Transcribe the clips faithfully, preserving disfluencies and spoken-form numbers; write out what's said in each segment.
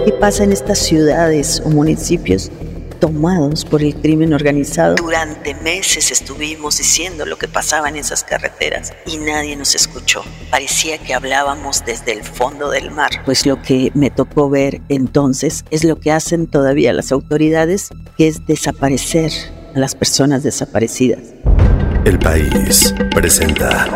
¿Qué pasa en estas ciudades o municipios tomados por el crimen organizado? Durante meses estuvimos diciendo lo que pasaba en esas carreteras y nadie nos escuchó. Parecía que hablábamos desde el fondo del mar. Pues lo que me tocó ver entonces es lo que hacen todavía las autoridades, que es desaparecer a las personas desaparecidas. El País presenta.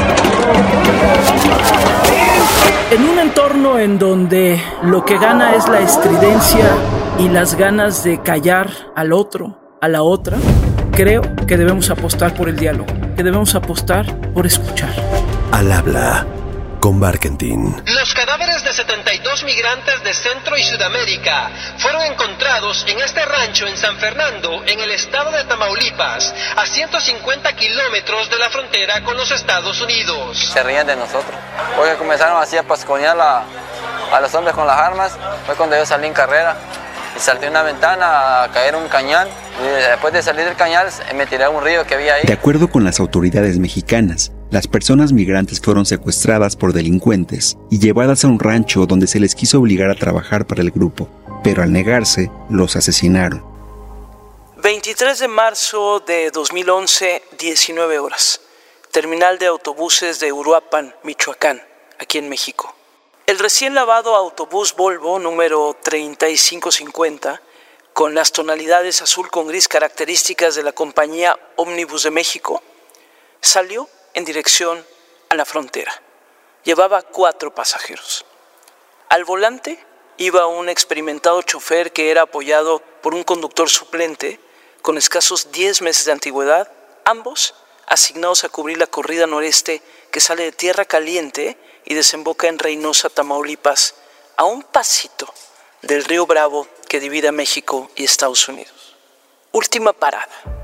En un entorno en donde lo que gana es la estridencia y las ganas de callar al otro, a la otra, creo que debemos apostar por el diálogo, que debemos apostar por escuchar. Al habla con Barkentin. Los cadáveres de setenta y dos migrantes de Centro y Sudamérica fueron encontrados en este rancho en San Fernando, en el estado de Tamaulipas, a ciento cincuenta kilómetros de la frontera con los Estados Unidos. Se ríen de nosotros, porque comenzaron así a pasconear la, a los hombres con las armas. Fue cuando yo salí en carrera y salté una ventana a caer un cañal. Y después de salir del cañal me tiré a un río que había ahí. De acuerdo con las autoridades mexicanas, las personas migrantes fueron secuestradas por delincuentes y llevadas a un rancho donde se les quiso obligar a trabajar para el grupo, pero al negarse, los asesinaron. veintitrés de marzo de dos mil once, diecinueve horas. Terminal de autobuses de Uruapan, Michoacán, aquí en México. El recién lavado autobús Volvo número treinta y cinco cincuenta, con las tonalidades azul con gris características de la compañía Ómnibus de México, salió en dirección a la frontera. Llevaba cuatro pasajeros. Al volante iba un experimentado chofer que era apoyado por un conductor suplente con escasos diez meses de antigüedad, ambos asignados a cubrir la corrida noreste que sale de Tierra Caliente y desemboca en Reynosa, Tamaulipas, a un pasito del río Bravo que divide a México y Estados Unidos. Última parada.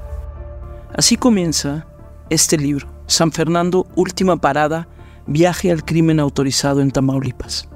Así comienza este libro, San Fernando, última parada, viaje al crimen autorizado en Tamaulipas.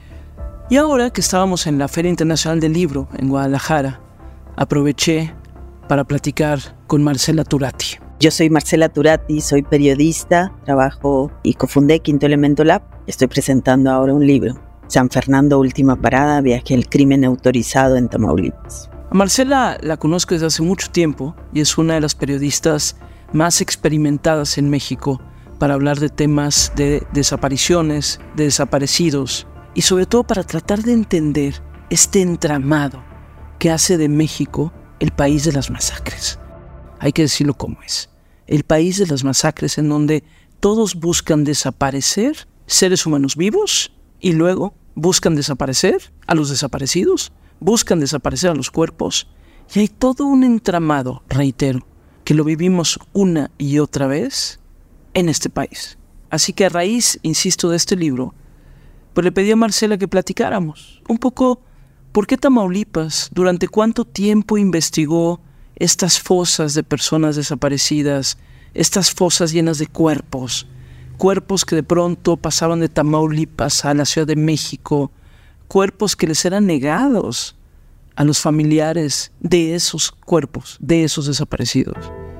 Y ahora que estábamos en la Feria Internacional del Libro en Guadalajara, aproveché para platicar con Marcela Turati. Yo soy Marcela Turati, soy periodista, trabajo y cofundé Quinto Elemento Lab. Estoy presentando ahora un libro, San Fernando, última parada, viaje al crimen autorizado en Tamaulipas. A Marcela la conozco desde hace mucho tiempo y es una de las periodistas más experimentadas en México para hablar de temas de desapariciones, de desaparecidos y sobre todo para tratar de entender este entramado que hace de México el país de las masacres. Hay que decirlo como es. El país de las masacres en donde todos buscan desaparecer seres humanos vivos y luego buscan desaparecer a los desaparecidos, buscan desaparecer a los cuerpos y hay todo un entramado, reitero, que lo vivimos una y otra vez en este país. Así que a raíz, insisto, de este libro, pues le pedí a Marcela que platicáramos un poco por qué Tamaulipas, durante cuánto tiempo investigó estas fosas de personas desaparecidas, estas fosas llenas de cuerpos, cuerpos que de pronto pasaban de Tamaulipas a la Ciudad de México, cuerpos que les eran negados a los familiares de esos cuerpos, de esos desaparecidos.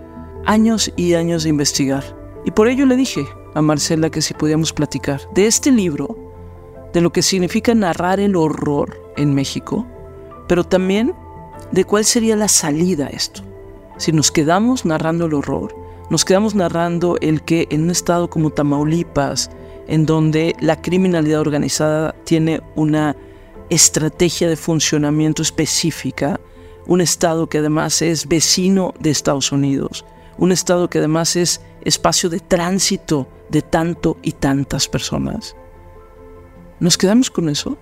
Años y años de investigar. Y por ello le dije a Marcela que si podíamos platicar de este libro, de lo que significa narrar el horror en México, pero también de cuál sería la salida a esto. Si nos quedamos narrando el horror, nos quedamos narrando el que en un estado como Tamaulipas, en donde la criminalidad organizada tiene una estrategia de funcionamiento específica, un estado que además es vecino de Estados Unidos, un estado que además es espacio de tránsito de tanto y tantas personas. ¿Nos quedamos con eso?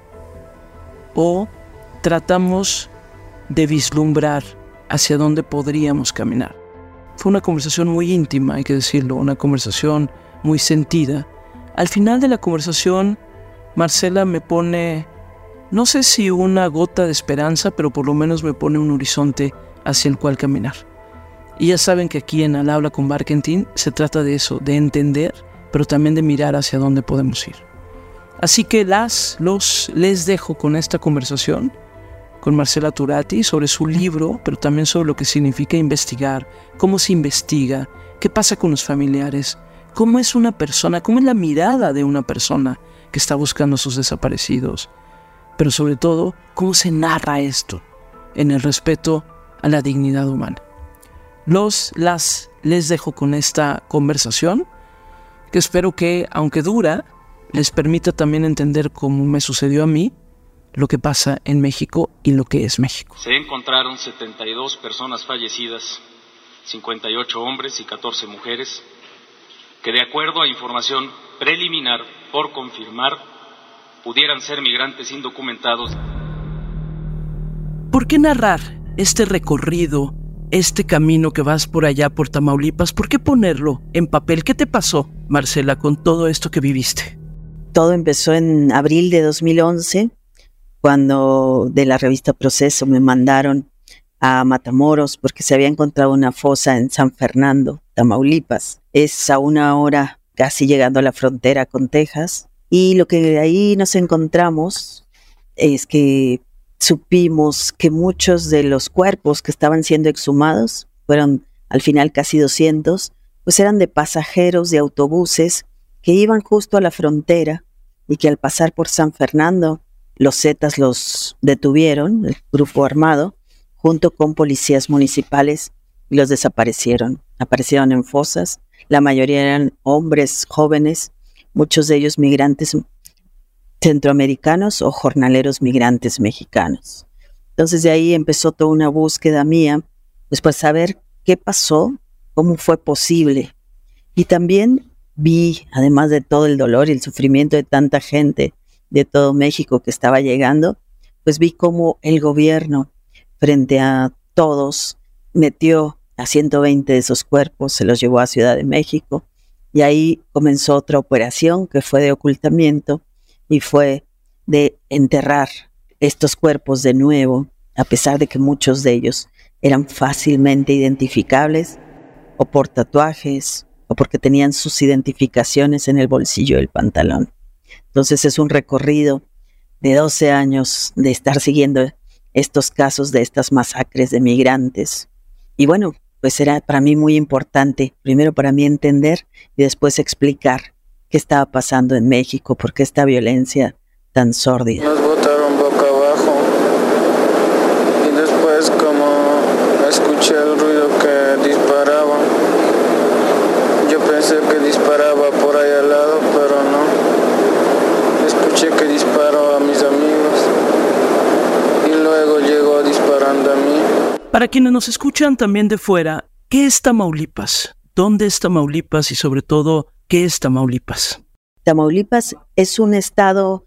¿O tratamos de vislumbrar hacia dónde podríamos caminar? Fue una conversación muy íntima, hay que decirlo, una conversación muy sentida. Al final de la conversación, Marcela me pone, no sé si una gota de esperanza, pero por lo menos me pone un horizonte hacia el cual caminar. Y ya saben que aquí en Al Habla con Barkentin se trata de eso, de entender, pero también de mirar hacia dónde podemos ir. Así que las, los, les dejo con esta conversación con Marcela Turati sobre su libro, pero también sobre lo que significa investigar, cómo se investiga, qué pasa con los familiares, cómo es una persona, cómo es la mirada de una persona que está buscando a sus desaparecidos, pero sobre todo, cómo se narra esto en el respeto a la dignidad humana. Los, las, les dejo con esta conversación, que espero que, aunque dura, les permita también entender cómo me sucedió a mí, lo que pasa en México y lo que es México. Se encontraron setenta y dos personas fallecidas, cincuenta y ocho hombres y catorce mujeres, que de acuerdo a información preliminar por confirmar, pudieran ser migrantes indocumentados. ¿Por qué narrar este recorrido, este camino que vas por allá por Tamaulipas? ¿Por qué ponerlo en papel? ¿Qué te pasó, Marcela, con todo esto que viviste? Todo empezó en abril de dos mil once, cuando de la revista Proceso me mandaron a Matamoros porque se había encontrado una fosa en San Fernando, Tamaulipas. Es a una hora casi llegando a la frontera con Texas. Y lo que ahí nos encontramos es que supimos que muchos de los cuerpos que estaban siendo exhumados, fueron al final casi doscientos, pues eran de pasajeros de autobuses que iban justo a la frontera y que al pasar por San Fernando, los Zetas los detuvieron, el grupo armado, junto con policías municipales, y los desaparecieron. Aparecieron en fosas, la mayoría eran hombres jóvenes, muchos de ellos migrantes centroamericanos o jornaleros migrantes mexicanos. Entonces de ahí empezó toda una búsqueda mía, pues para saber qué pasó, cómo fue posible. Y también vi, además de todo el dolor y el sufrimiento de tanta gente de todo México que estaba llegando, pues vi cómo el gobierno, frente a todos, metió a ciento veinte de esos cuerpos, se los llevó a Ciudad de México, y ahí comenzó otra operación que fue de ocultamiento y fue de enterrar estos cuerpos de nuevo, a pesar de que muchos de ellos eran fácilmente identificables, o por tatuajes, o porque tenían sus identificaciones en el bolsillo del pantalón. Entonces es un recorrido de doce años de estar siguiendo estos casos de estas masacres de migrantes. Y bueno, pues era para mí muy importante, primero para mí entender y después explicar qué estaba pasando en México, por qué esta violencia tan sórdida. Nos botaron boca abajo y después como escuché el ruido que disparaban, yo pensé que disparaba por ahí al lado, pero no. Escuché que disparó a mis amigos y luego llegó disparando a mí. Para quienes nos escuchan también de fuera, ¿qué es Tamaulipas? ¿Dónde es Tamaulipas? Y sobre todo, ¿qué es Tamaulipas? Tamaulipas es un estado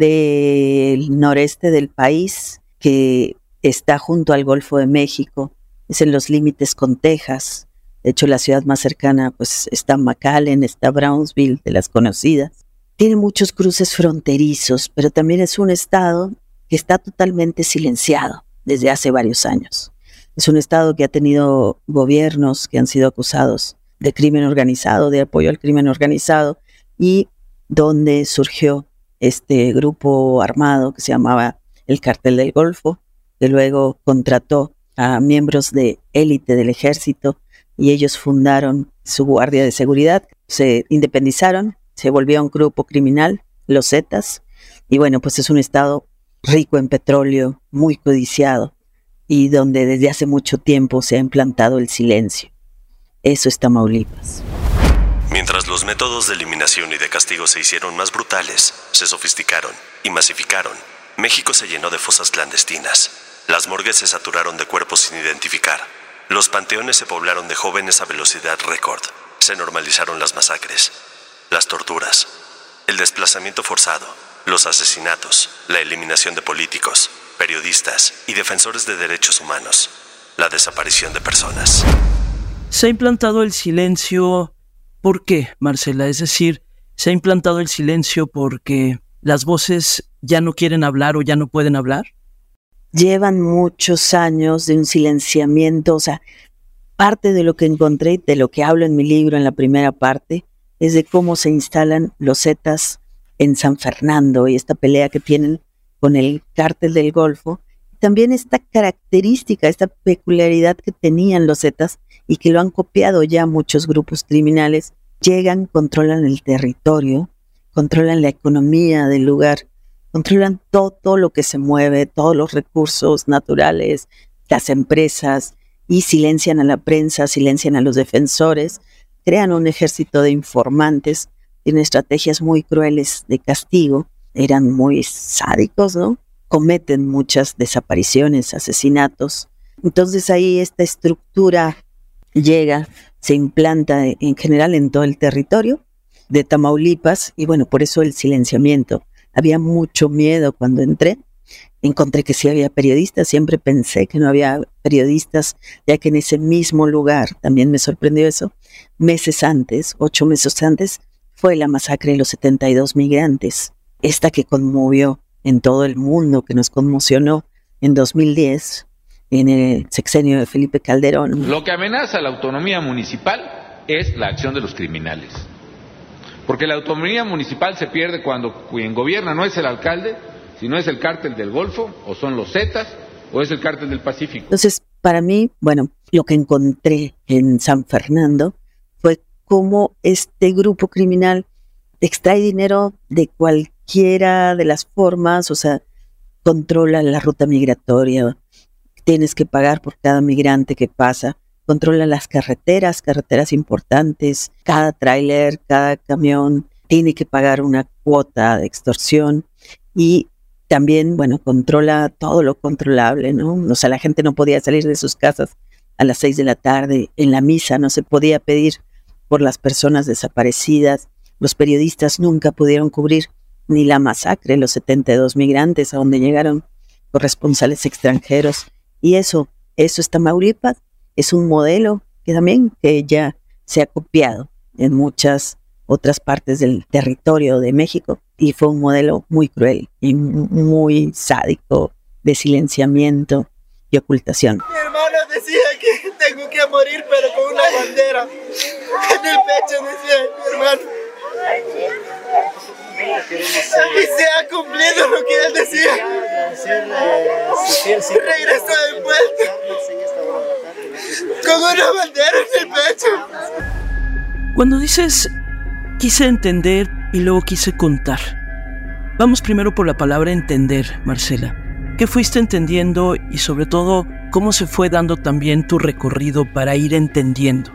del noreste del país que está junto al Golfo de México, es en los límites con Texas. De hecho, la ciudad más cercana pues está McAllen, está Brownsville, de las conocidas. Tiene muchos cruces fronterizos, pero también es un estado que está totalmente silenciado desde hace varios años. Es un estado que ha tenido gobiernos que han sido acusados de crimen organizado, de apoyo al crimen organizado, y donde surgió este grupo armado que se llamaba el Cártel del Golfo, que luego contrató a miembros de élite del ejército y ellos fundaron su guardia de seguridad, se independizaron, se volvió un grupo criminal, los Zetas, y bueno, pues es un estado rico en petróleo, muy codiciado, y donde desde hace mucho tiempo se ha implantado el silencio. Eso es Tamaulipas. Mientras los métodos de eliminación y de castigo se hicieron más brutales, se sofisticaron y masificaron, México se llenó de fosas clandestinas. Las morgues se saturaron de cuerpos sin identificar. Los panteones se poblaron de jóvenes a velocidad récord. Se normalizaron las masacres, las torturas, el desplazamiento forzado, los asesinatos, la eliminación de políticos, periodistas y defensores de derechos humanos, la desaparición de personas. Se ha implantado el silencio. ¿Por qué, Marcela? Es decir, se ha implantado el silencio porque las voces ya no quieren hablar o ya no pueden hablar. Llevan muchos años de un silenciamiento, o sea, parte de lo que encontré, de lo que hablo en mi libro en la primera parte, es de cómo se instalan los Zetas en San Fernando y esta pelea que tienen con el Cártel del Golfo. También esta característica, esta peculiaridad que tenían los Zetas y que lo han copiado ya muchos grupos criminales, llegan, controlan el territorio, controlan la economía del lugar controlan todo, todo lo que se mueve, todos los recursos naturales, las empresas, y silencian a la prensa, silencian a los defensores, crean un ejército de informantes, tienen estrategias muy crueles de castigo, eran muy sádicos, ¿no? Cometen muchas desapariciones, asesinatos. Entonces ahí esta estructura llega, se implanta en general en todo el territorio de Tamaulipas, y bueno, por eso el silenciamiento. Había mucho miedo cuando entré. Encontré que sí había periodistas, siempre pensé que no había periodistas, ya que en ese mismo lugar, también me sorprendió eso, meses antes, ocho meses antes, fue la masacre de los setenta y dos migrantes, esta que conmovió en todo el mundo, que nos conmocionó en dos mil diez, en el sexenio de Felipe Calderón. Lo que amenaza la autonomía municipal es la acción de los criminales, porque la autonomía municipal se pierde cuando quien gobierna no es el alcalde, si no es el cártel del Golfo, o son los Zetas, o es el cártel del Pacífico. Entonces, para mí, bueno, lo que encontré en San Fernando fue cómo este grupo criminal extrae dinero de cualquiera de las formas, o sea, controla la ruta migratoria, tienes que pagar por cada migrante que pasa, controla las carreteras, carreteras importantes, cada tráiler, cada camión tiene que pagar una cuota de extorsión, y también, bueno, controla todo lo controlable, ¿no? O sea, la gente no podía salir de sus casas a las seis de la tarde. En la misa no se podía pedir por las personas desaparecidas. Los periodistas nunca pudieron cubrir ni la masacre de los setenta y dos migrantes, a donde llegaron corresponsales extranjeros. Y eso, eso es Tamaulipas. Es un modelo que también que ya se ha copiado en muchas otras partes del territorio de México, y fue un modelo muy cruel y muy sádico de silenciamiento y ocultación. Mi hermano decía que tengo que morir, pero con una bandera en el pecho, decía mi hermano. Y se ha cumplido lo que él decía. Regresó de vuelta con una bandera en el pecho. Cuando dices quise entender y luego quise contar, vamos primero por la palabra entender, Marcela. ¿Qué fuiste entendiendo y sobre todo cómo se fue dando también tu recorrido para ir entendiendo?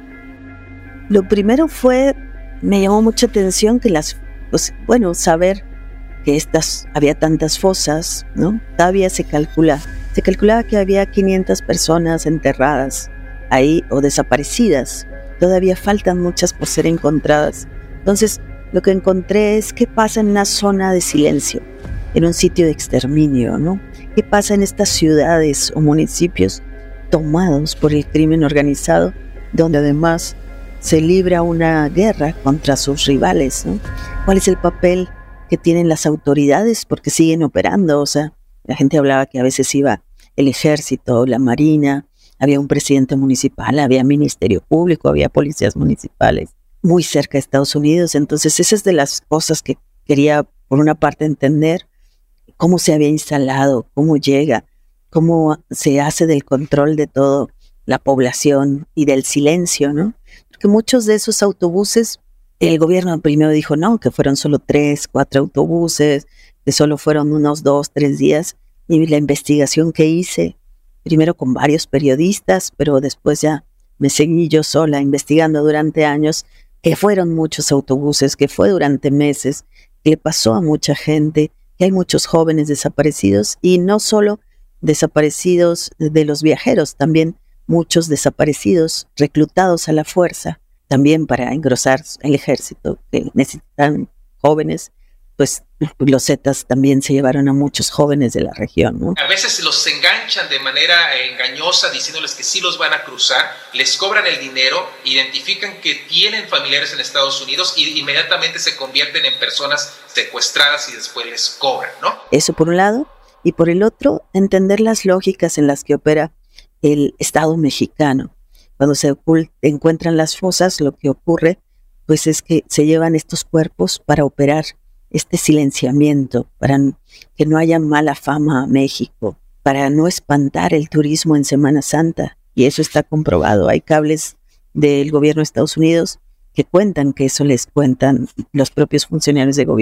Lo primero fue, me llamó mucha atención que las, pues, bueno, saber que estas, había tantas fosas, ¿no? Todavía se calcula, se calculaba que había quinientas personas enterradas ahí o desaparecidas. Todavía faltan muchas por ser encontradas. Entonces, lo que encontré es qué pasa en una zona de silencio, en un sitio de exterminio, ¿no? ¿Qué pasa en estas ciudades o municipios tomados por el crimen organizado, donde además se libra una guerra contra sus rivales, ¿no? ¿Cuál es el papel que tienen las autoridades? Porque siguen operando, o sea, la gente hablaba que a veces iba el ejército, la marina, había un presidente municipal, había ministerio público, había policías municipales, muy cerca de Estados Unidos. Entonces esa es de las cosas que quería, por una parte, entender cómo se había instalado, cómo llega, cómo se hace del control de toda la población y del silencio, ¿no? Porque muchos de esos autobuses, el gobierno primero dijo no, que fueron solo tres, cuatro autobuses, que solo fueron unos dos, tres días, y la investigación que hice, primero con varios periodistas, pero después ya me seguí yo sola investigando durante años, que fueron muchos autobuses, que fue durante meses, que le pasó a mucha gente, que hay muchos jóvenes desaparecidos, y no solo desaparecidos de los viajeros, también muchos desaparecidos reclutados a la fuerza, también para engrosar el ejército, que necesitan jóvenes. Pues los Zetas también se llevaron a muchos jóvenes de la región, ¿no? A veces los enganchan de manera engañosa diciéndoles que sí los van a cruzar, les cobran el dinero, identifican que tienen familiares en Estados Unidos y inmediatamente se convierten en personas secuestradas y después les cobran, ¿no? Eso por un lado, y por el otro, entender las lógicas en las que opera el Estado mexicano. Cuando se ocult- encuentran las fosas, lo que ocurre pues es que se llevan estos cuerpos para operar este silenciamiento, para que no haya mala fama a México, para no espantar el turismo en Semana Santa, y eso está comprobado. Hay cables del gobierno de Estados Unidos que cuentan que eso les cuentan los propios funcionarios de gobierno.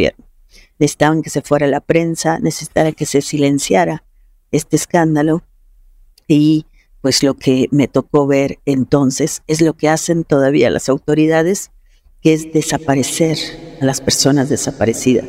necesitaban que se fuera la prensa, necesitaban que se silenciara este escándalo, y pues lo que me tocó ver entonces es lo que hacen todavía las autoridades, que es desaparecer a las personas desaparecidas,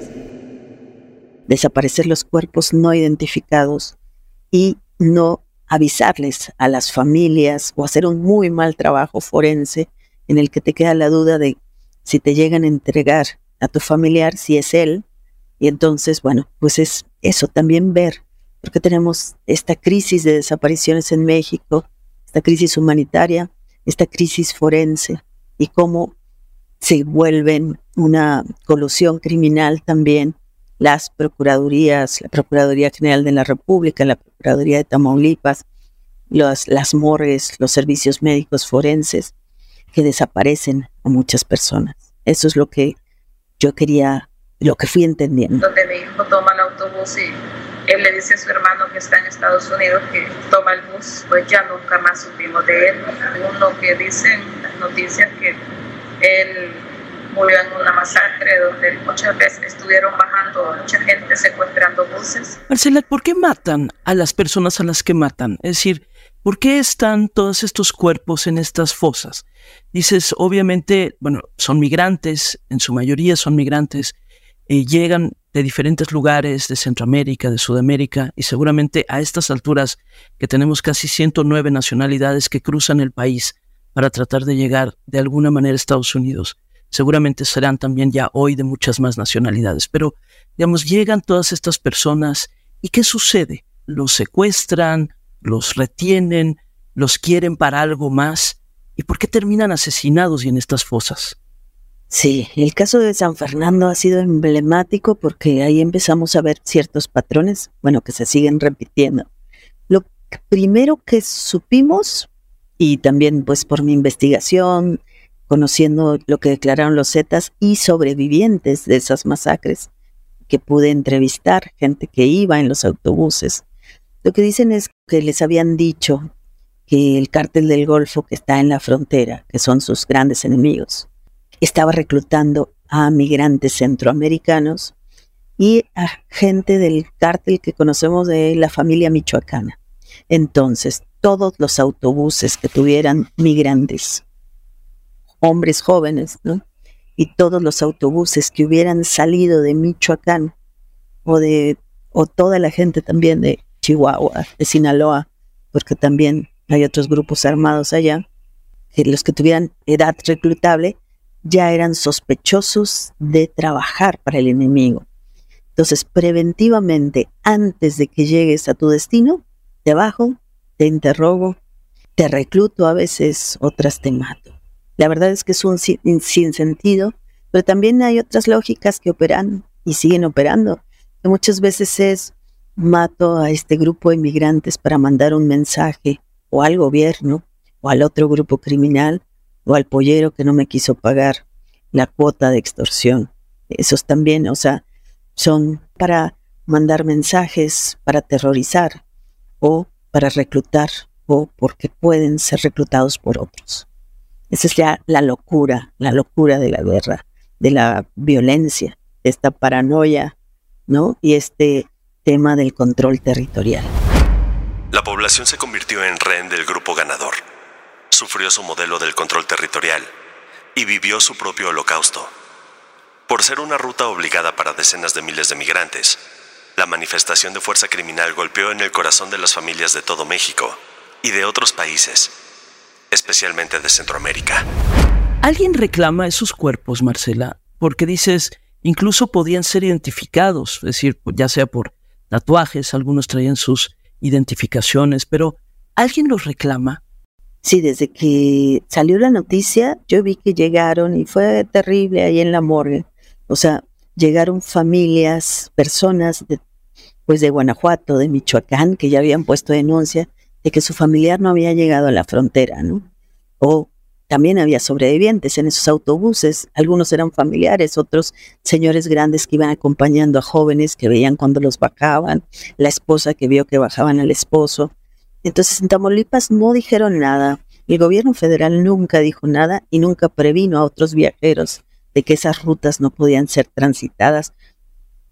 desaparecer los cuerpos no identificados y no avisarles a las familias, o hacer un muy mal trabajo forense en el que te queda la duda de si te llegan a entregar a tu familiar, si es él. Y entonces, bueno, pues es eso también ver, porque tenemos esta crisis de desapariciones en México, esta crisis humanitaria, esta crisis forense, y cómo se vuelven una colusión criminal también las procuradurías, la Procuraduría General de la República, la Procuraduría de Tamaulipas, los, las morgues, los servicios médicos forenses, que desaparecen a muchas personas. Eso es lo que yo quería, lo que fui entendiendo. Donde mi hijo toma el autobús y él le dice a su hermano que está en Estados Unidos que toma el bus, pues ya nunca más supimos de él. Según lo que dicen las noticias, que él murió en una masacre donde muchas veces estuvieron bajando mucha gente secuestrando buses. Marcela, ¿por qué matan a las personas a las que matan? Es decir, ¿por qué están todos estos cuerpos en estas fosas? Dices, obviamente, bueno, son migrantes, en su mayoría son migrantes, eh, llegan de diferentes lugares, de Centroamérica, de Sudamérica, y seguramente a estas alturas que tenemos casi ciento nueve nacionalidades que cruzan el país para tratar de llegar de alguna manera a Estados Unidos, seguramente serán también ya hoy de muchas más nacionalidades. Pero, digamos, llegan todas estas personas, ¿y qué sucede? Los secuestran, los retienen, los quieren para algo más. ¿Y por qué terminan asesinados y en estas fosas? Sí, el caso de San Fernando ha sido emblemático porque ahí empezamos a ver ciertos patrones, bueno, que se siguen repitiendo. Lo primero que supimos, y también pues por mi investigación, conociendo lo que declararon los Zetas y sobrevivientes de esas masacres, que pude entrevistar, gente que iba en los autobuses, lo que dicen es que les habían dicho que el cártel del Golfo, que está en la frontera, que son sus grandes enemigos, estaba reclutando a migrantes centroamericanos y a gente del cártel que conocemos de la familia michoacana. Entonces, todos los autobuses que tuvieran migrantes, hombres jóvenes, ¿no?, y todos los autobuses que hubieran salido de Michoacán o de o toda la gente también de Chihuahua, de Sinaloa, porque también hay otros grupos armados allá, que los que tuvieran edad reclutable ya eran sospechosos de trabajar para el enemigo. Entonces, preventivamente, antes de que llegues a tu destino, te bajo, te interrogo, te recluto, a veces otras te mato. La verdad es que es un sin, sin sentido, pero también hay otras lógicas que operan y siguen operando, que muchas veces es: mato a este grupo de inmigrantes para mandar un mensaje o al gobierno o al otro grupo criminal o al pollero que no me quiso pagar la cuota de extorsión. Esos también, o sea, son para mandar mensajes, para aterrorizar o para reclutar, o porque pueden ser reclutados por otros. Esa es ya la locura, la locura de la guerra, de la violencia, de esta paranoia, ¿no? Y este tema del control territorial. La población se convirtió en rehén del grupo ganador, sufrió su modelo del control territorial y vivió su propio holocausto. Por ser una ruta obligada para decenas de miles de migrantes, la manifestación de fuerza criminal golpeó en el corazón de las familias de todo México y de otros países, especialmente de Centroamérica. ¿Alguien reclama esos cuerpos, Marcela? Porque dices, incluso podían ser identificados, es decir, ya sea por tatuajes, algunos traían sus identificaciones, pero ¿alguien los reclama? Sí, desde que salió la noticia, yo vi que llegaron y fue terrible ahí en la morgue. O sea, llegaron familias, personas de, pues de Guanajuato, de Michoacán, que ya habían puesto denuncia de que su familiar no había llegado a la frontera, ¿no? O también había sobrevivientes en esos autobuses. Algunos eran familiares, otros señores grandes que iban acompañando a jóvenes que veían cuando los bajaban, la esposa que vio que bajaban al esposo. Entonces en Tamaulipas no dijeron nada. El gobierno federal nunca dijo nada y nunca previno a otros viajeros de que esas rutas no podían ser transitadas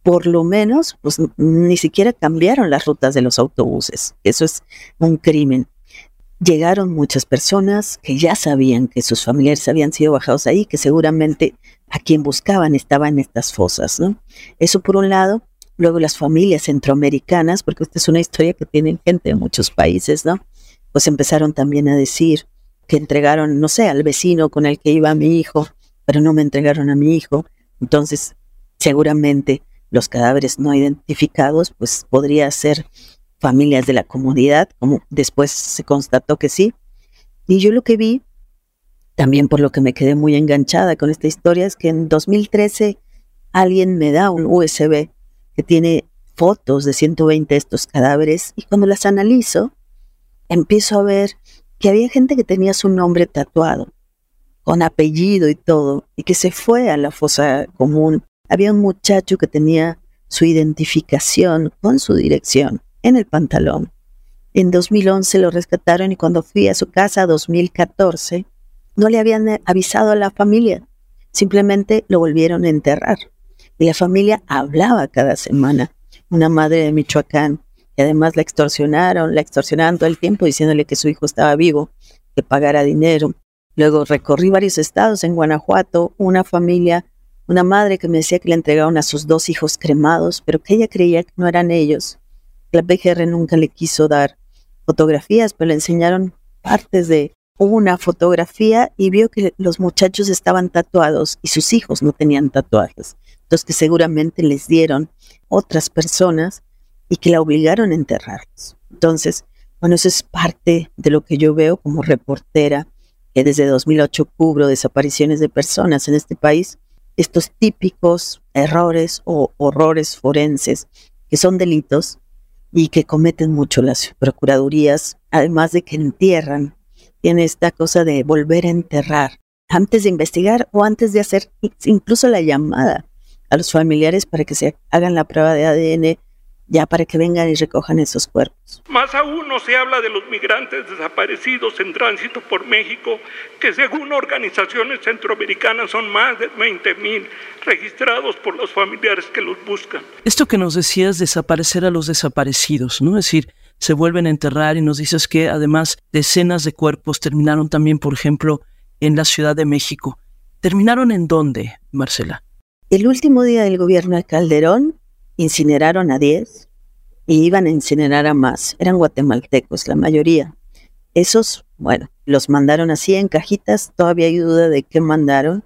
por lo menos, pues ni siquiera cambiaron las rutas de los autobuses. Eso es un crimen. Llegaron muchas personas que ya sabían que sus familiares habían sido bajados ahí, que seguramente a quien buscaban estaba en estas fosas, ¿no? Eso por un lado. Luego las familias centroamericanas, porque esta es una historia que tienen gente de muchos países, ¿no? Pues empezaron también a decir que entregaron, no sé, al vecino con el que iba mi hijo, pero no me entregaron a mi hijo. Entonces, seguramente los cadáveres no identificados, pues podría ser familias de la comunidad, como después se constató que sí. Y yo lo que vi, también por lo que me quedé muy enganchada con esta historia, es que en dos mil trece alguien me da un U S B que tiene fotos de ciento veinte de estos cadáveres, y cuando las analizo, empiezo a ver que había gente que tenía su nombre tatuado, con apellido y todo, y que se fue a la fosa común. Había un muchacho que tenía su identificación con su dirección en el pantalón. En dos mil once lo rescataron, y cuando fui a su casa, dos mil catorce, no le habían avisado a la familia, simplemente lo volvieron a enterrar. Y la familia hablaba cada semana. Una madre de Michoacán, y además la extorsionaron, la extorsionaban todo el tiempo diciéndole que su hijo estaba vivo, que pagara dinero. Luego recorrí varios estados. En Guanajuato, una familia, una madre que me decía que le entregaron a sus dos hijos cremados, pero que ella creía que no eran ellos. La P G R nunca le quiso dar fotografías, pero le enseñaron partes de una fotografía y vio que los muchachos estaban tatuados y sus hijos no tenían tatuajes. Entonces que seguramente les dieron otras personas y que la obligaron a enterrarlos. Entonces, bueno, eso es parte de lo que yo veo como reportera, que desde dos mil ocho cubro desapariciones de personas en este país. Estos típicos errores o horrores forenses que son delitos y que cometen mucho las procuradurías, además de que entierran. Tiene esta cosa de volver a enterrar antes de investigar o antes de hacer incluso la llamada a los familiares para que se hagan la prueba de A D N, ya para que vengan y recojan esos cuerpos. Más aún no se habla de los migrantes desaparecidos en tránsito por México, que según organizaciones centroamericanas son más de veinte mil registrados por los familiares que los buscan. Esto que nos decías, desaparecer a los desaparecidos, ¿no? Es decir, se vuelven a enterrar, y nos dices que además decenas de cuerpos terminaron también, por ejemplo, en la Ciudad de México. ¿Terminaron en dónde, Marcela? El último día del gobierno de Calderón incineraron a diez y iban a incinerar a más. Eran guatemaltecos la mayoría. Esos, bueno, los mandaron así en cajitas, todavía hay duda de qué mandaron,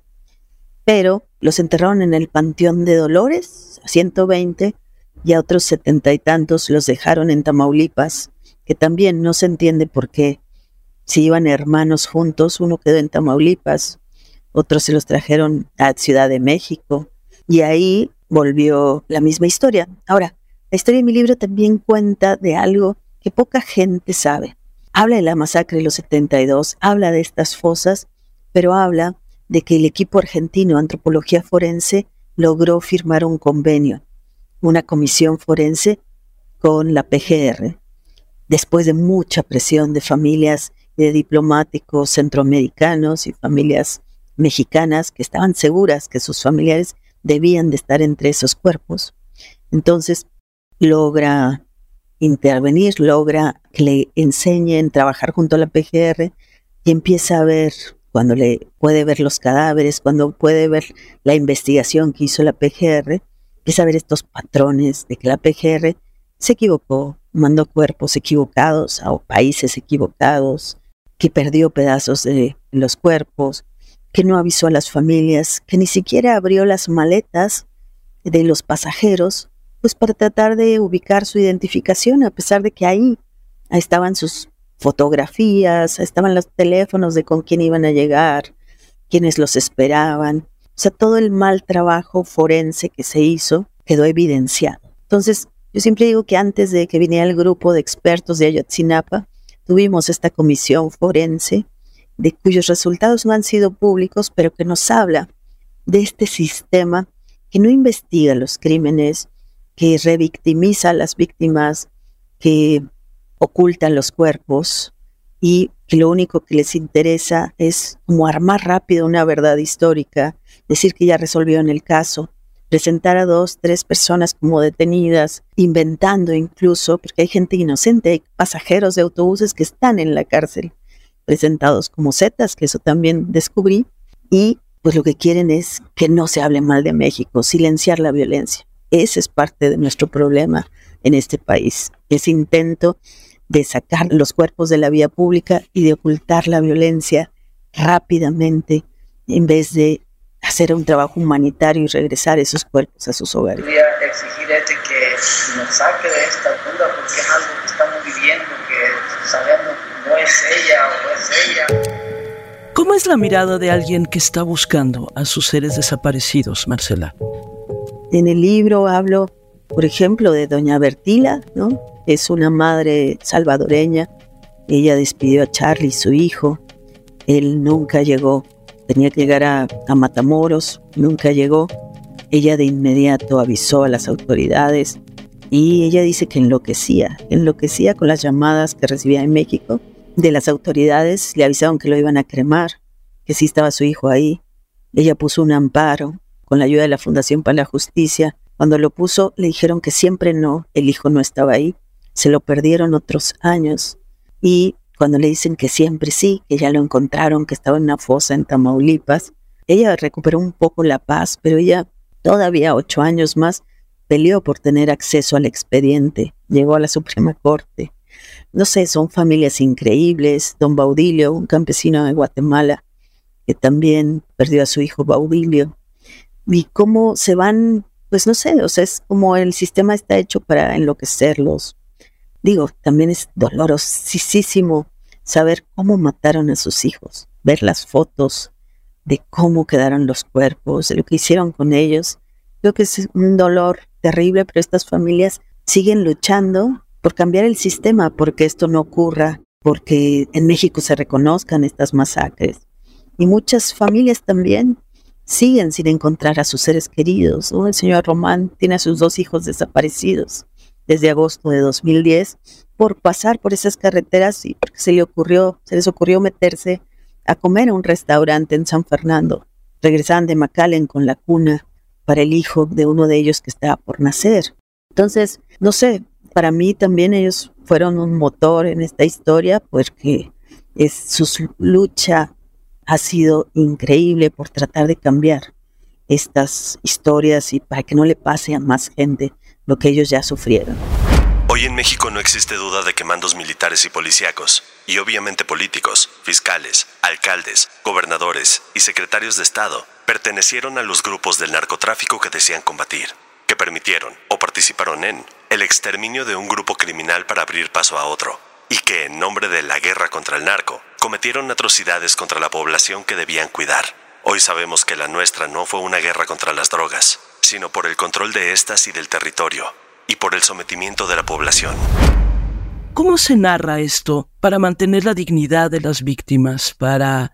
pero los enterraron en el Panteón de Dolores, a ciento veinte, y a otros setenta y tantos los dejaron en Tamaulipas, que también no se entiende por qué. Si iban hermanos juntos, uno quedó en Tamaulipas, otros se los trajeron a Ciudad de México, y ahí volvió la misma historia. Ahora, la historia de mi libro también cuenta de algo que poca gente sabe. Habla de la masacre de los setenta y dos, habla de estas fosas, pero habla de que el equipo argentino de antropología forense logró firmar un convenio, una comisión forense con la P G R, después de mucha presión de familias y de diplomáticos centroamericanos y familias mexicanas que estaban seguras que sus familiares debían de estar entre esos cuerpos. Entonces logra intervenir, logra que le enseñen a trabajar junto a la P G R, y empieza a ver, cuando le puede ver los cadáveres, cuando puede ver la investigación que hizo la P G R, empieza a ver estos patrones de que la P G R se equivocó, mandó cuerpos equivocados a países equivocados, que perdió pedazos de los cuerpos, que no avisó a las familias, que ni siquiera abrió las maletas de los pasajeros, pues para tratar de ubicar su identificación, a pesar de que ahí estaban sus fotografías, estaban los teléfonos de con quién iban a llegar, quiénes los esperaban. O sea, todo el mal trabajo forense que se hizo quedó evidenciado. Entonces, yo siempre digo que antes de que viniera el grupo de expertos de Ayotzinapa, tuvimos esta comisión forense, de cuyos resultados no han sido públicos, pero que nos habla de este sistema que no investiga los crímenes, que revictimiza a las víctimas, que oculta los cuerpos y que lo único que les interesa es como armar rápido una verdad histórica, decir que ya resolvieron el caso, presentar a dos, tres personas como detenidas, inventando incluso, porque hay gente inocente, hay pasajeros de autobuses que están en la cárcel, presentados como zetas, que eso también descubrí, y pues lo que quieren es que no se hable mal de México, silenciar la violencia. Ese es parte de nuestro problema en este país, ese intento de sacar los cuerpos de la vía pública y de ocultar la violencia rápidamente, en vez de hacer un trabajo humanitario y regresar esos cuerpos a sus hogares. Quería exigir este que nos saque de esta duda porque es algo que estamos viviendo, que sabemos no es ella o no es ella. ¿Cómo es la mirada de alguien que está buscando a sus seres desaparecidos, Marcela? En el libro hablo, por ejemplo, de doña Bertila, ¿no? Es una madre salvadoreña. Ella despidió a Charlie, su hijo. Él nunca llegó. Tenía que llegar a, a Matamoros, nunca llegó. Ella de inmediato avisó a las autoridades y ella dice que enloquecía, enloquecía con las llamadas que recibía en México de las autoridades. Le avisaron que lo iban a cremar, que sí estaba su hijo ahí. Ella puso un amparo con la ayuda de la Fundación para la Justicia. Cuando lo puso, le dijeron que siempre no, el hijo no estaba ahí. Se lo perdieron otros años. Y cuando le dicen que siempre sí, que ya lo encontraron, que estaba en una fosa en Tamaulipas, ella recuperó un poco la paz, pero ella todavía ocho años más peleó por tener acceso al expediente. Llegó a la Suprema Corte. No sé, son familias increíbles. Don Baudilio, un campesino de Guatemala, que también perdió a su hijo Baudilio. Y cómo se van, pues no sé, o sea, es como el sistema está hecho para enloquecerlos. Digo, también es dolorosísimo saber cómo mataron a sus hijos, ver las fotos de cómo quedaron los cuerpos, de lo que hicieron con ellos. Creo que es un dolor terrible, pero estas familias siguen luchando por cambiar el sistema, porque esto no ocurra, porque en México se reconozcan estas masacres. Y muchas familias también siguen sin encontrar a sus seres queridos, ¿no? El señor Román tiene a sus dos hijos desaparecidos desde agosto de dos mil diez por pasar por esas carreteras y porque se le ocurrió, se les ocurrió meterse a comer a un restaurante en San Fernando. Regresaban de McAllen con la cuna para el hijo de uno de ellos que estaba por nacer. Entonces, no sé, para mí también ellos fueron un motor en esta historia porque es, su lucha ha sido increíble por tratar de cambiar estas historias y para que no le pase a más gente lo que ellos ya sufrieron. Hoy en México no existe duda de que mandos militares y policíacos, y obviamente políticos, fiscales, alcaldes, gobernadores y secretarios de Estado, pertenecieron a los grupos del narcotráfico que decían combatir, que permitieron o participaron en el exterminio de un grupo criminal para abrir paso a otro, y que en nombre de la guerra contra el narco, cometieron atrocidades contra la población que debían cuidar. Hoy sabemos que la nuestra no fue una guerra contra las drogas, sino por el control de estas y del territorio, y por el sometimiento de la población. ¿Cómo se narra esto para mantener la dignidad de las víctimas, para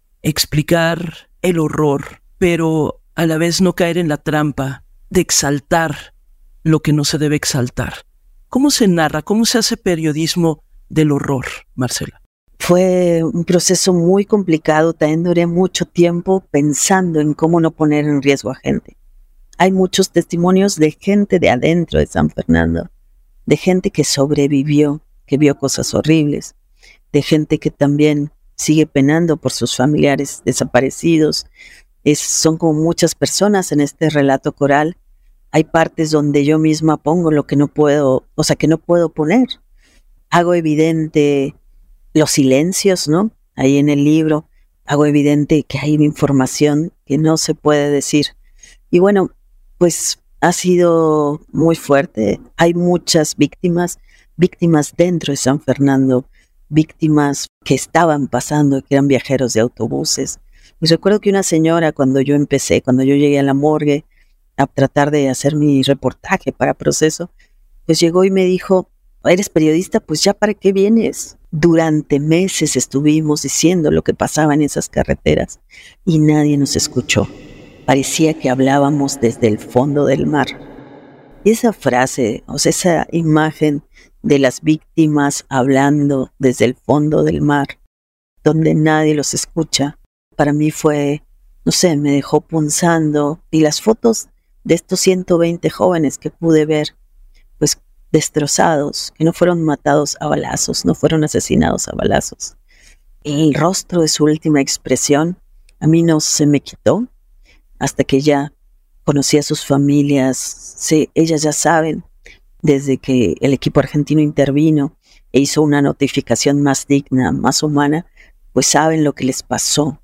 explicar el horror, pero a la vez no caer en la trampa de exaltar lo que no se debe exaltar? ¿Cómo se narra? ¿Cómo se hace periodismo del horror, Marcela? Fue un proceso muy complicado, también duré mucho tiempo pensando en cómo no poner en riesgo a gente. Hay muchos testimonios de gente de adentro de San Fernando, de gente que sobrevivió, que vio cosas horribles, de gente que también sigue penando por sus familiares desaparecidos. Es, son como muchas personas en este relato coral. Hay partes donde yo misma pongo lo que no puedo, o sea, que no puedo poner. Hago evidente los silencios, ¿no? Ahí en el libro hago evidente que hay información que no se puede decir. Y bueno, pues ha sido muy fuerte. Hay muchas víctimas, víctimas dentro de San Fernando, víctimas que estaban pasando, que eran viajeros de autobuses. Y recuerdo que una señora, cuando yo empecé, cuando yo llegué a la morgue a tratar de hacer mi reportaje para Proceso, pues llegó y me dijo: ¿eres periodista? Pues ya, ¿para qué vienes? Durante meses estuvimos diciendo lo que pasaba en esas carreteras y nadie nos escuchó. Parecía que hablábamos desde el fondo del mar. Y esa frase, o sea, esa imagen de las víctimas hablando desde el fondo del mar, donde nadie los escucha, para mí fue, no sé, me dejó punzando. Y las fotos de estos ciento veinte jóvenes que pude ver, pues destrozados, que no fueron matados a balazos, no fueron asesinados a balazos. El rostro de su última expresión a mí no se me quitó hasta que ya conocí a sus familias. Sí, ellas ya saben, desde que el equipo argentino intervino e hizo una notificación más digna, más humana, pues saben lo que les pasó.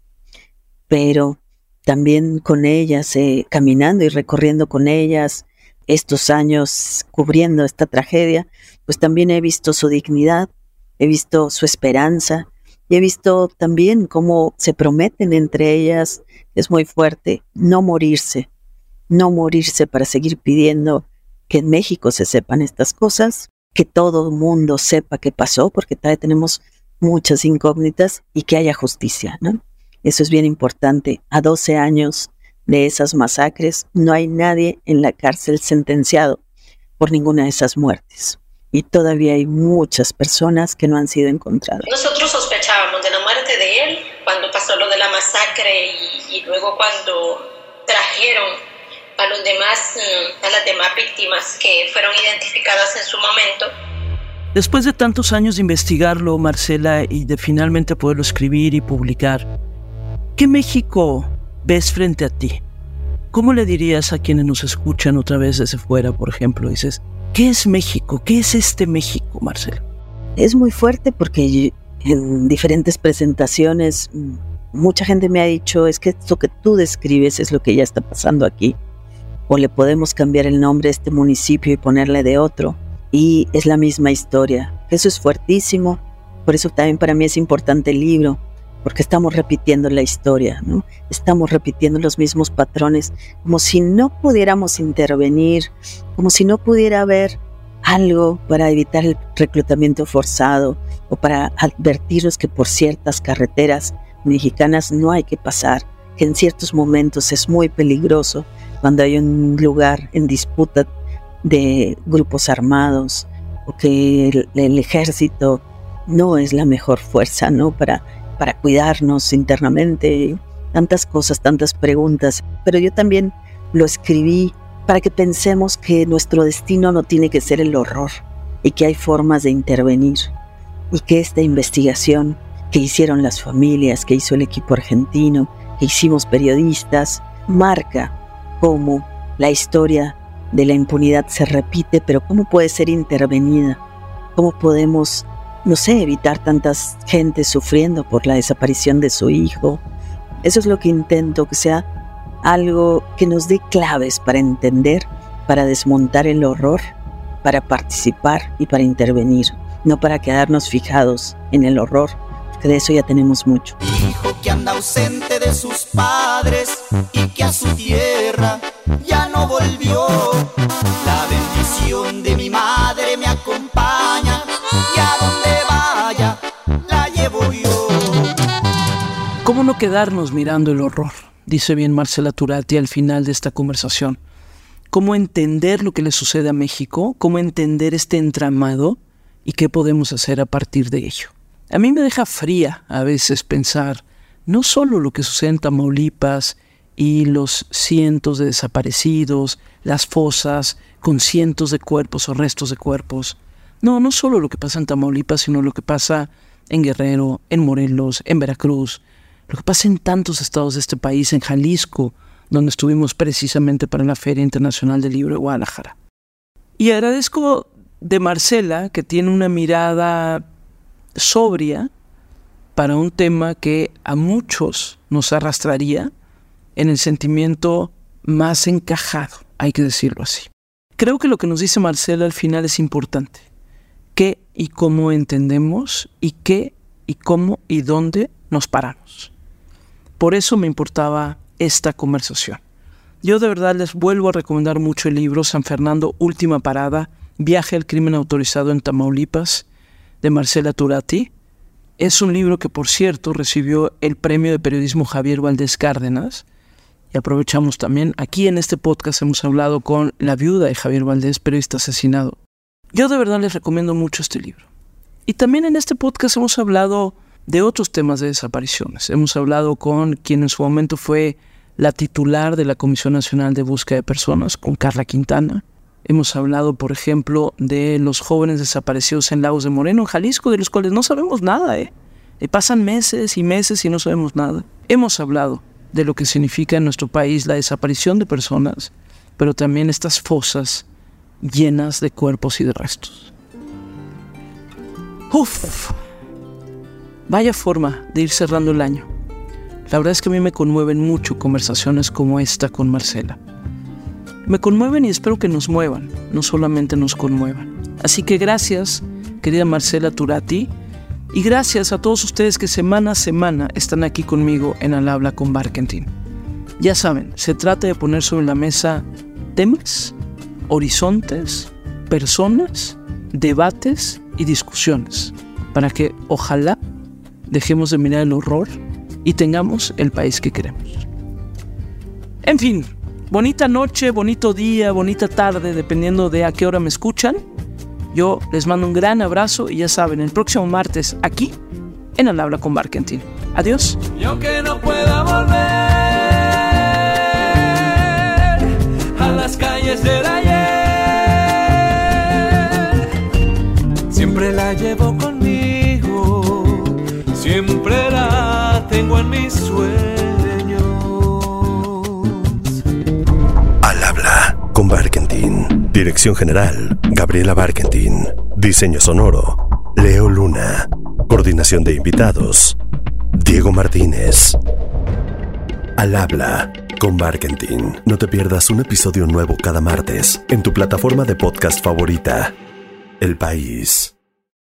Pero también con ellas, eh, caminando y recorriendo con ellas estos años cubriendo esta tragedia, pues también he visto su dignidad, he visto su esperanza y he visto también cómo se prometen entre ellas, es muy fuerte, no morirse, no morirse para seguir pidiendo que en México se sepan estas cosas, que todo el mundo sepa qué pasó, porque todavía tenemos muchas incógnitas y que haya justicia, ¿no? Eso es bien importante. A doce años de esas masacres, no hay nadie en la cárcel sentenciado por ninguna de esas muertes. Y todavía hay muchas personas que no han sido encontradas. Nosotros sospechábamos de la muerte de él cuando pasó lo de la masacre y, y luego cuando trajeron a los demás, a las demás víctimas que fueron identificadas en su momento. Después de tantos años de investigarlo, Marcela, y de finalmente poderlo escribir y publicar, ¿qué México ves frente a ti? ¿Cómo le dirías a quienes nos escuchan otra vez desde fuera, por ejemplo? Dices, ¿qué es México? ¿Qué es este México, Marcela? Es muy fuerte porque en diferentes presentaciones mucha gente me ha dicho, es que esto que tú describes es lo que ya está pasando aquí. O le podemos cambiar el nombre a este municipio y ponerle de otro. Y es la misma historia. Eso es fuertísimo. Por eso también para mí es importante el libro, porque estamos repitiendo la historia, ¿no? Estamos repitiendo los mismos patrones, como si no pudiéramos intervenir, como si no pudiera haber algo para evitar el reclutamiento forzado o para advertirnos que por ciertas carreteras mexicanas no hay que pasar, que en ciertos momentos es muy peligroso cuando hay un lugar en disputa de grupos armados o que el, el ejército no es la mejor fuerza, ¿no? Para, para cuidarnos internamente, tantas cosas, tantas preguntas. Pero yo también lo escribí para que pensemos que nuestro destino no tiene que ser el horror y que hay formas de intervenir y que esta investigación que hicieron las familias, que hizo el equipo argentino, que hicimos periodistas, marca cómo la historia de la impunidad se repite, pero cómo puede ser intervenida, cómo podemos, no sé, evitar tantas gente sufriendo por la desaparición de su hijo. Eso es lo que intento, que sea algo que nos dé claves para entender, para desmontar el horror, para participar y para intervenir, no para quedarnos fijados en el horror, porque de eso ya tenemos mucho. Hijo que anda ausente de sus padres y que a su tierra ya no volvió. La bendición de mi madre me acompaña y a donde vaya la llevo yo. ¿Cómo no quedarnos mirando el horror? Dice bien Marcela Turati al final de esta conversación. ¿Cómo entender lo que le sucede a México? ¿Cómo entender este entramado? ¿Y qué podemos hacer a partir de ello? A mí me deja fría a veces pensar no solo lo que sucede en Tamaulipas y los cientos de desaparecidos, las fosas con cientos de cuerpos o restos de cuerpos. No, no solo lo que pasa en Tamaulipas, sino lo que pasa en Guerrero, en Morelos, en Veracruz, lo que pasa en tantos estados de este país, en Jalisco, donde estuvimos precisamente para la Feria Internacional del Libro de Guadalajara. Y agradezco de Marcela, que tiene una mirada sobria para un tema que a muchos nos arrastraría en el sentimiento más encajado, hay que decirlo así. Creo que lo que nos dice Marcela al final es importante. ¿Qué y cómo entendemos? ¿Y qué y cómo y dónde nos paramos? Por eso me importaba esta conversación. Yo de verdad les vuelvo a recomendar mucho el libro San Fernando, Última Parada, Viaje al Crimen Autorizado en Tamaulipas, de Marcela Turati. Es un libro que, por cierto, recibió el premio de periodismo Javier Valdés Cárdenas. Y aprovechamos también, aquí en este podcast hemos hablado con la viuda de Javier Valdés, periodista asesinado. Yo de verdad les recomiendo mucho este libro. Y también en este podcast hemos hablado de otros temas de desapariciones. Hemos hablado con quien en su momento fue la titular de la Comisión Nacional de Búsqueda de Personas, con Carla Quintana. Hemos hablado, por ejemplo, de los jóvenes desaparecidos en Lagos de Moreno, en Jalisco, de los cuales no sabemos nada, ¿eh? Y pasan meses y meses y no sabemos nada. Hemos hablado de lo que significa en nuestro país la desaparición de personas, pero también estas fosas llenas de cuerpos y de restos. Uf, vaya forma de ir cerrando el año. La verdad es que a mí me conmueven mucho conversaciones como esta con Marcela. Me conmueven y espero que nos muevan, no solamente nos conmuevan. Así que gracias, querida Marcela Turati, y gracias a todos ustedes que semana a semana están aquí conmigo en Al Habla con Barkentin. Ya saben, se trata de poner sobre la mesa temas, horizontes, personas, debates y discusiones, para que ojalá dejemos de mirar el horror y tengamos el país que queremos. En fin, bonita noche, bonito día, bonita tarde, dependiendo de a qué hora me escuchan. Yo les mando un gran abrazo y ya saben, el próximo martes aquí en Al Habla con Barkentin. Adiós. Y aunque no pueda volver a las calles del ayer, siempre la llevo conmigo, siempre la tengo en mis sueños. Al Habla con Barkentin. Dirección General, Gabriela Barkentin. Diseño sonoro, Leo Luna. Coordinación de invitados, Diego Martínez. Al Habla con Barkentin. No te pierdas un episodio nuevo cada martes en tu plataforma de podcast favorita. El País.